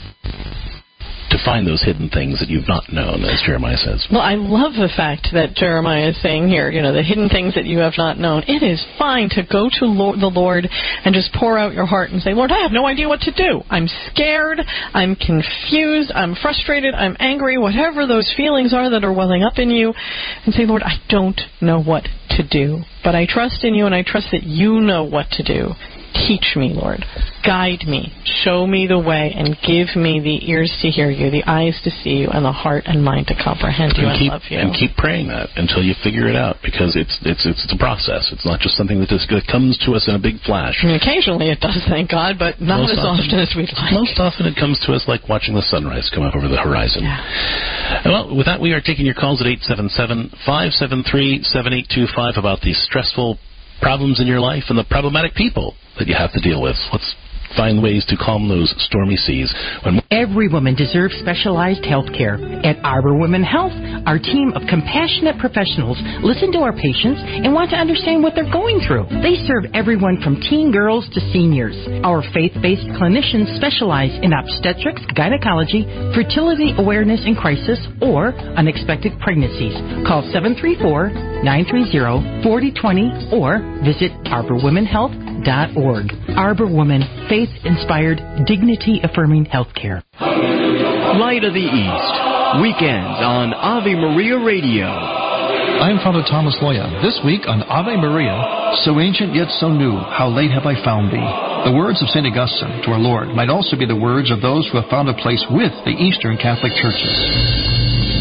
to find those hidden things that you've not known, as Jeremiah says. Well, I love the fact that Jeremiah is saying here, you know, the hidden things that you have not known. It is fine to go to Lord, the Lord and just pour out your heart and say, Lord, I have no idea what to do. I'm scared. I'm confused. I'm frustrated. I'm angry. Whatever those feelings are that are welling up in you. And say, Lord, I don't know what to do. But I trust in you, and I trust that you know what to do. Teach me, Lord. Guide me. Show me the way, and give me the ears to hear you, the eyes to see you, and the heart and mind to comprehend you and, and keep, love you. And keep praying that until you figure it out, because it's it's it's a process. It's not just something that just comes to us in a big flash. And occasionally it does, thank God, but not most as often, often as we'd like. Most often it comes to us like watching the sunrise come up over the horizon. Yeah. Well, with that, we are taking your calls at eight seven seven, five seven three, seven eight two five about these stressful problems in your life and the problematic people that you have to deal with. Let's find ways to calm those stormy seas. When Every woman deserves specialized health care. At Arbor Women Health, our team of compassionate professionals listen to our patients and want to understand what they're going through. They serve everyone from teen girls to seniors. Our faith-based clinicians specialize in obstetrics, gynecology, fertility awareness in crisis, or unexpected pregnancies. Call seven three four, nine three zero, four zero two zero or visit arbor women health dot org. Arbor Women, faith-inspired, dignity-affirming health care. Light of the East, weekends on Ave Maria Radio. I'm Father Thomas Loya. This week on Ave Maria, so ancient yet so new, how late have I found thee? The words of Saint Augustine to our Lord might also be the words of those who have found a place with the Eastern Catholic Churches.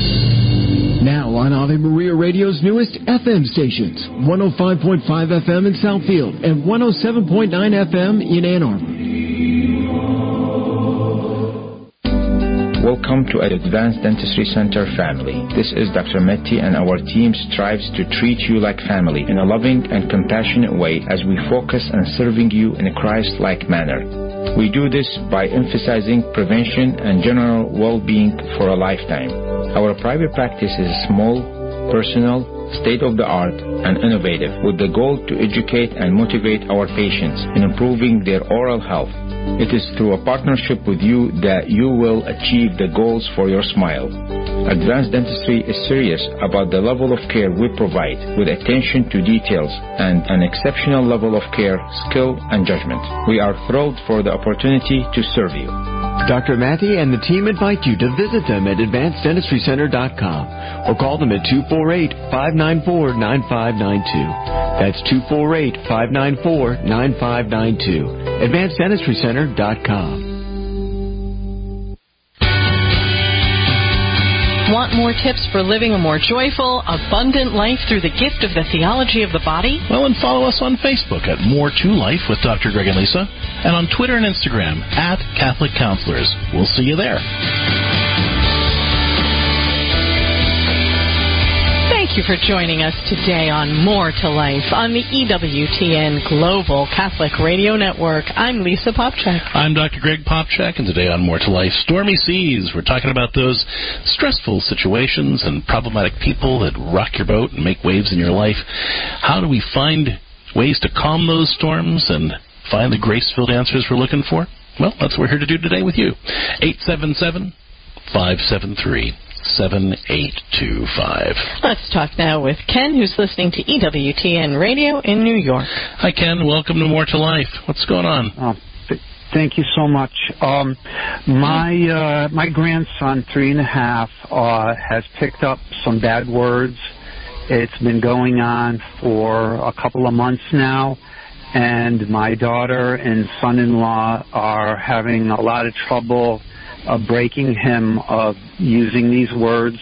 Now on Ave Maria Radio's newest F M stations, one oh five point five F M in Southfield and one oh seven point nine F M in Ann Arbor. Welcome to Advanced Dentistry Center family. This is Doctor Metti, and our team strives to treat you like family in a loving and compassionate way as we focus on serving you in a Christ-like manner. We do this by emphasizing prevention and general well-being for a lifetime. Our private practice is small, personal, state-of-the-art, and innovative, with the goal to educate and motivate our patients in improving their oral health. It is through a partnership with you that you will achieve the goals for your smile. Advanced Dentistry is serious about the level of care we provide, with attention to details and an exceptional level of care, skill, and judgment. We are thrilled for the opportunity to serve you. Doctor Matthew and the team invite you to visit them at advanced dentistry center dot com or call them at two four eight, five nine four, nine five nine two. That's two four eight, five nine four, nine five nine two. advanced dentistry center dot com. Want more tips for living a more joyful, abundant life through the gift of the theology of the body? Well, and follow us on Facebook at More to Life with Doctor Greg and Lisa, and on Twitter and Instagram at Catholic Counselors. We'll see you there. Thank you for joining us today on More to Life on the E W T N Global Catholic Radio Network. I'm Lisa Popchak. I'm Doctor Greg Popchak, and today on More to Life, Stormy Seas. We're talking about those stressful situations and problematic people that rock your boat and make waves in your life. How do we find ways to calm those storms and find the grace-filled answers we're looking for? Well, that's what we're here to do today with you. eight seven seven, five seven three, seven eight two five. Let's talk now with Ken, who's listening to E W T N Radio in New York. Hi, Ken. Welcome to More to Life. What's going on? Uh, th- thank you so much. Um, my uh, my grandson, three and a half, uh, has picked up some bad words. It's been going on for a couple of months now, and my daughter and son-in-law are having a lot of trouble Uh, breaking him of using these words.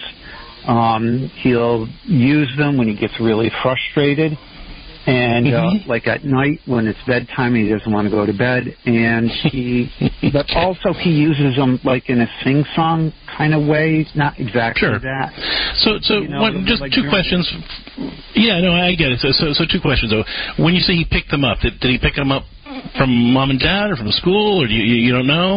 Um, he'll use them when he gets really frustrated, and mm-hmm. uh, like at night when it's bedtime, he doesn't want to go to bed. And he, but also he uses them like in a sing-song kind of way, not exactly sure. that. So, so you know, one, just like two questions. Yeah, no, I get it. So, so, so two questions though. When you say he picked them up, did, did he pick them up from mom and dad or from school, or do you, you, you don't know?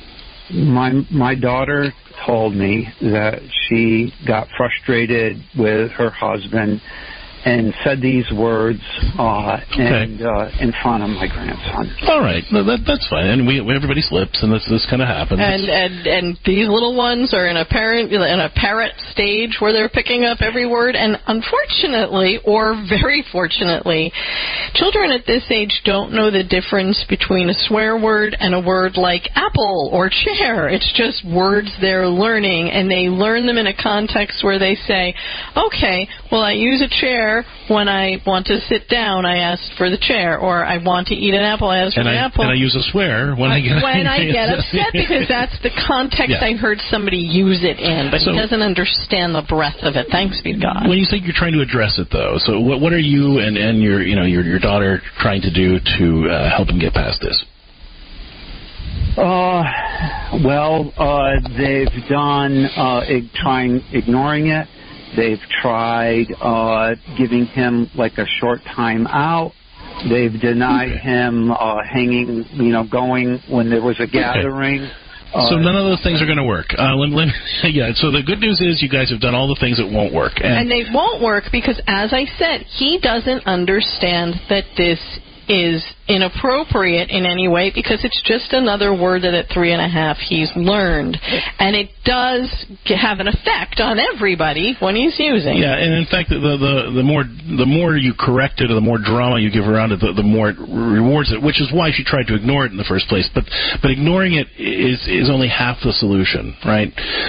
My my daughter told me that she got frustrated with her husband and said these words uh, okay. and uh, in front of my grandson. All right, no, that, that's fine. And we everybody slips, and this this kind of happens. And and and these little ones are in a parent in a parrot stage where they're picking up every word. And unfortunately, or very fortunately, children at this age don't know the difference between a swear word and a word like apple or chair. It's just words they're learning, and they learn them in a context where they say, "Okay, well, I use a chair when I want to sit down, I ask for the chair, or I want to eat an apple, I ask for and an I, apple." And I use a swear when I, I get when I get upset, because that's the context yeah. I heard somebody use it in, but so, he doesn't understand the breadth of it. Thanks be to God. When you say you're trying to address it, though, so what what are you and, and your you know your your daughter trying to do to uh, help him get past this? Uh, well, uh, they've done uh, ig- trying ignoring it. They've tried uh, giving him like a short time out. They've denied okay. him uh, hanging, you know, going when there was a gathering. Okay. Uh, so none of those things are going to work. Uh, let, let, yeah. So the good news is you guys have done all the things that won't work, and, and they won't work because, as I said, he doesn't understand that this is inappropriate in any way, because it's just another word that at three and a half he's learned, and it does have an effect on everybody when he's using. Yeah, and in fact, the the the more the more you correct it, or the more drama you give around it, the, the more it rewards it. Which is why she tried to ignore it in the first place. But but ignoring it is is only half the solution, right?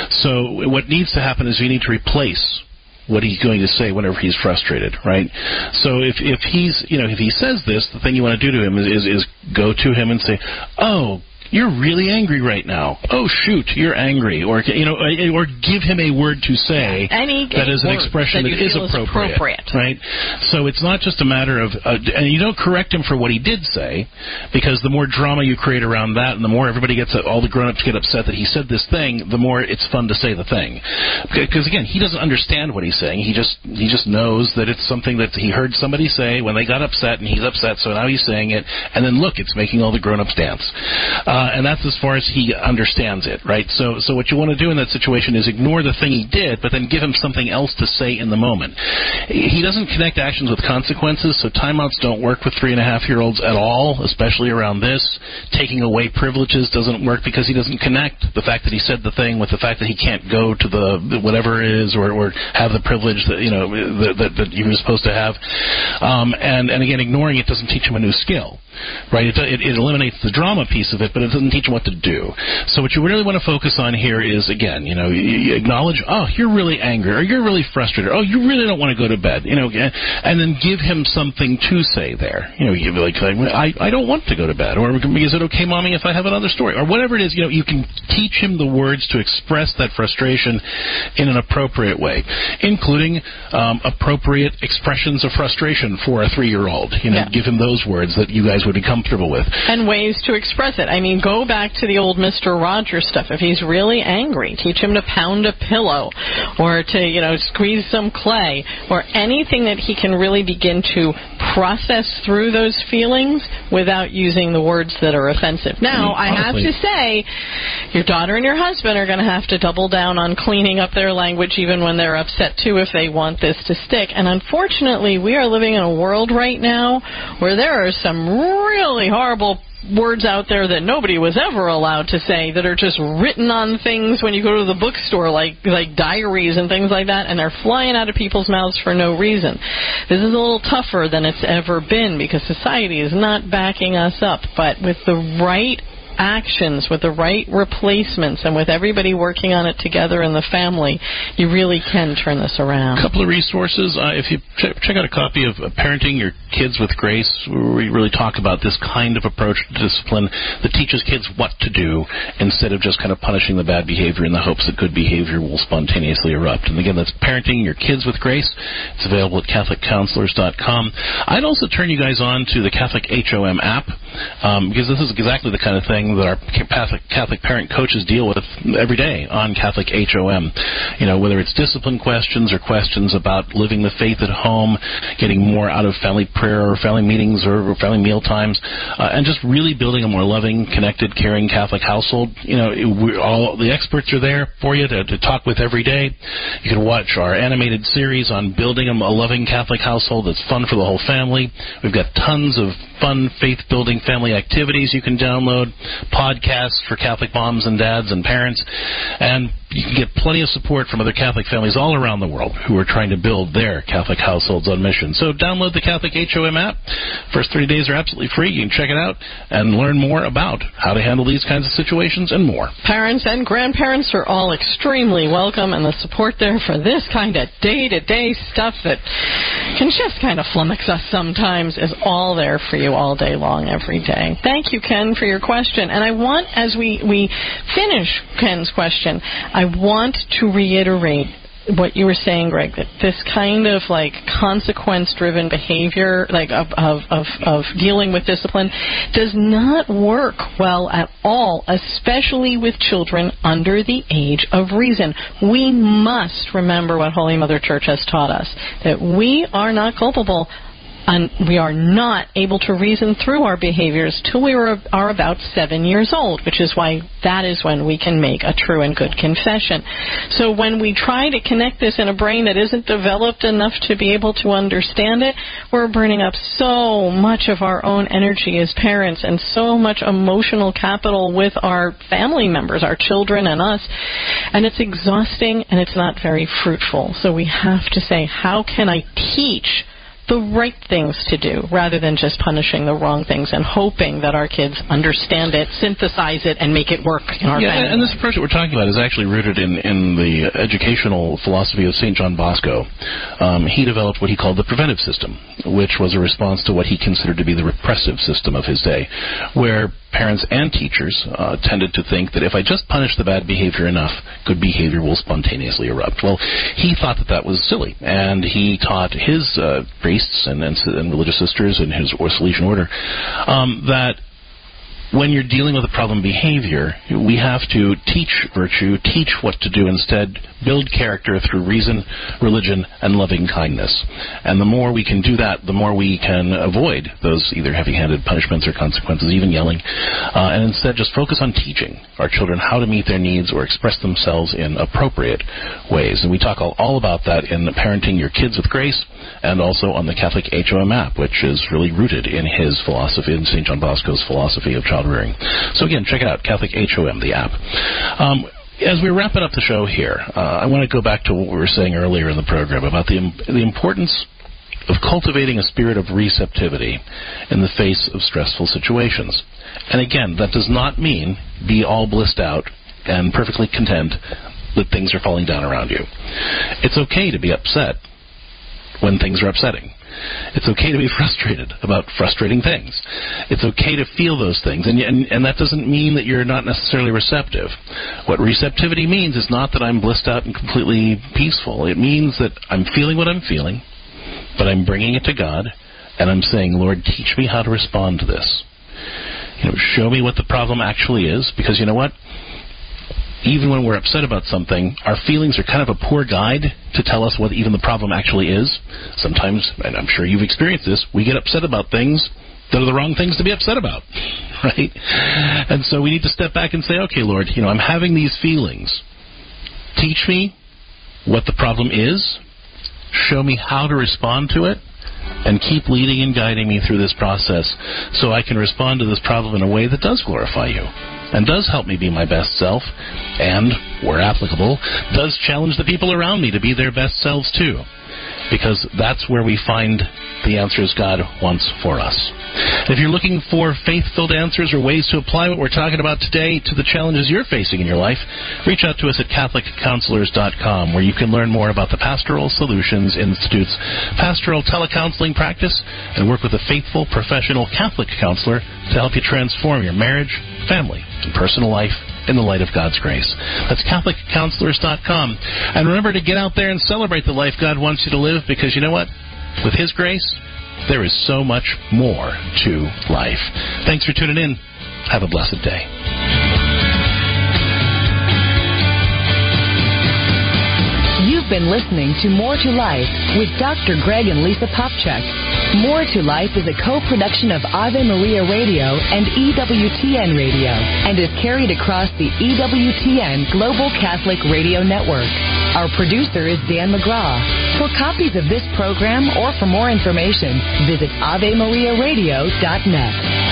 So what needs to happen is you need to replace what he's going to say whenever he's frustrated, right? So if if he's, you know, if he says this, the thing you want to do to him is, is, is go to him and say, "Oh, you're really angry right now. Oh, shoot, you're angry." Or, you know, or give him a word to say Any that is an expression that, that is appropriate, appropriate, right? So it's not just a matter of, uh, and you don't correct him for what he did say, because the more drama you create around that, and the more everybody gets, all the grown-ups get upset that he said this thing, the more it's fun to say the thing. Because again, he doesn't understand what he's saying. He just he just knows that it's something that he heard somebody say when they got upset, and he's upset, so now he's saying it, and then look, it's making all the grown-ups dance. Uh, Uh, and that's as far as he understands it, right? So so what you want to do in that situation is ignore the thing he did, but then give him something else to say in the moment. He doesn't connect actions with consequences, so timeouts don't work with three-and-a-half-year-olds at all, especially around this. Taking away privileges doesn't work because he doesn't connect the fact that he said the thing with the fact that he can't go to the whatever it is, or, or have the privilege that, you know, that, that, that he was supposed to have. Um, and, and again, ignoring it doesn't teach him a new skill, right? It, it, it eliminates the drama piece of it, but it doesn't teach them what to do. So what you really want to focus on here is, again, you know, you, you acknowledge, oh, you're really angry, or you're really frustrated, oh, you really don't want to go to bed, you know, and then give him something to say there. You know, you be like, I, I don't want to go to bed, or is it okay, Mommy, if I have another story, or whatever it is. You know, you can teach him the words to express that frustration in an appropriate way, including um, appropriate expressions of frustration for a three-year-old. You know, yeah. Give him those words that you guys would be comfortable with. And ways to express it. I mean, go back to the old Mister Rogers stuff. If he's really angry, teach him to pound a pillow, or to, you know, squeeze some clay, or anything that he can really begin to process through those feelings without using the words that are offensive. Now, I, mean, I have to say, your daughter and your husband are going to have to double down on cleaning up their language even when they're upset, too, if they want this to stick. And unfortunately, we are living in a world right now where there are some really horrible words out there that nobody was ever allowed to say, that are just written on things when you go to the bookstore, like like diaries and things like that, and they're flying out of people's mouths for no reason. This is a little tougher than it's ever been because society is not backing us up. But with the right actions, with the right replacements, and with everybody working on it together in the family, you really can turn this around. A couple of resources. Uh, if you ch- check out a copy of uh, Parenting Your Kids with Grace, where we really talk about this kind of approach to discipline that teaches kids what to do instead of just kind of punishing the bad behavior in the hopes that good behavior will spontaneously erupt. And again, that's Parenting Your Kids with Grace. It's available at Catholic Counselors dot com. I'd also turn you guys on to the Catholic H O M app, um, because this is exactly the kind of thing that our Catholic, Catholic parent coaches deal with every day on Catholic H O M. You know, whether it's discipline questions or questions about living the faith at home, getting more out of family prayer or family meetings or family meal times, uh, and just really building a more loving, connected, caring Catholic household. You know, it, we're all the experts are there for you to, to talk with every day. You can watch our animated series on building a, a loving Catholic household that's fun for the whole family. We've got tons of fun faith-building family activities you can download, podcasts for Catholic moms and dads and parents, and you can get plenty of support from other Catholic families all around the world who are trying to build their Catholic households on mission. So download the Catholic H O M app. First thirty days are absolutely free. You can check it out and learn more about how to handle these kinds of situations and more. Parents and grandparents are all extremely welcome, and the support there for this kind of day-to-day stuff that can just kind of flummox us sometimes is all there for you all day long, every day. Thank you, Ken, for your question. And I want, as we, we finish Ken's question, I want to reiterate what you were saying, Greg, that this kind of like consequence-driven behavior, like of, of, of, of dealing with discipline, does not work well at all, especially with children under the age of reason. We must remember what Holy Mother Church has taught us, that we are not culpable and we are not able to reason through our behaviors till we are, are about seven years old, which is why that is when we can make a true and good confession. So when we try to connect this in a brain that isn't developed enough to be able to understand it, we're burning up so much of our own energy as parents and so much emotional capital with our family members, our children and us, and it's exhausting and it's not very fruitful. So we have to say, how can I teach the right things to do rather than just punishing the wrong things and hoping that our kids understand it, synthesize it, and make it work in our yeah, family. And this approach that we're talking about is actually rooted in, in the educational philosophy of Saint John Bosco. Um, he developed what he called the preventive system, which was a response to what he considered to be the repressive system of his day, where parents and teachers uh, tended to think that if I just punish the bad behavior enough, good behavior will spontaneously erupt. Well, he thought that that was silly, and he taught his uh, priests and, and, and religious sisters in his or Salesian order um, that when you're dealing with a problem behavior, we have to teach virtue, teach what to do instead, build character through reason, religion, and loving kindness. And the more we can do that, the more we can avoid those either heavy-handed punishments or consequences, even yelling, uh, and instead just focus on teaching our children how to meet their needs or express themselves in appropriate ways. And we talk all, all about that in Parenting Your Kids with Grace and also on the Catholic H O M app, which is really rooted in his philosophy, in Saint John Bosco's philosophy of child rearing. So again, check it out, Catholic H O M, the app. Um, as we're wrapping up the show here, uh, I want to go back to what we were saying earlier in the program about the the importance of cultivating a spirit of receptivity in the face of stressful situations. And again, that does not mean be all blissed out and perfectly content that things are falling down around you. It's okay to be upset when things are upsetting. It's okay to be frustrated about frustrating things. It's okay to feel those things. And, and, and that doesn't mean that you're not necessarily receptive. What receptivity means is not that I'm blissed out and completely peaceful. It means that I'm feeling what I'm feeling, but I'm bringing it to God, and I'm saying, Lord, teach me how to respond to this. You know, show me what the problem actually is, because you know what? Even when we're upset about something, our feelings are kind of a poor guide to tell us what even the problem actually is. Sometimes, and I'm sure you've experienced this, we get upset about things that are the wrong things to be upset about, right? And so we need to step back and say, okay, Lord, you know, I'm having these feelings. Teach me what the problem is. Show me how to respond to it. And keep leading and guiding me through this process so I can respond to this problem in a way that does glorify you and does help me be my best self and, where applicable, does challenge the people around me to be their best selves too. Because that's where we find the answers God wants for us. If you're looking for faith-filled answers or ways to apply what we're talking about today to the challenges you're facing in your life, reach out to us at Catholic Counselors dot com, where you can learn more about the Pastoral Solutions Institute's pastoral telecounseling practice and work with a faithful, professional Catholic counselor to help you transform your marriage, family, and personal life in the light of God's grace. That's Catholic Counselors dot com. And remember to get out there and celebrate the life God wants you to live, because you know what? With His grace, there is so much more to life. Thanks for tuning in. Have a blessed day. You've been listening to More to Life with Doctor Greg and Lisa Popchak. More to Life is a co-production of Ave Maria Radio and E W T N Radio and is carried across the E W T N Global Catholic Radio Network. Our producer is Dan McGraw. For copies of this program or for more information, visit Ave Maria Radio dot net.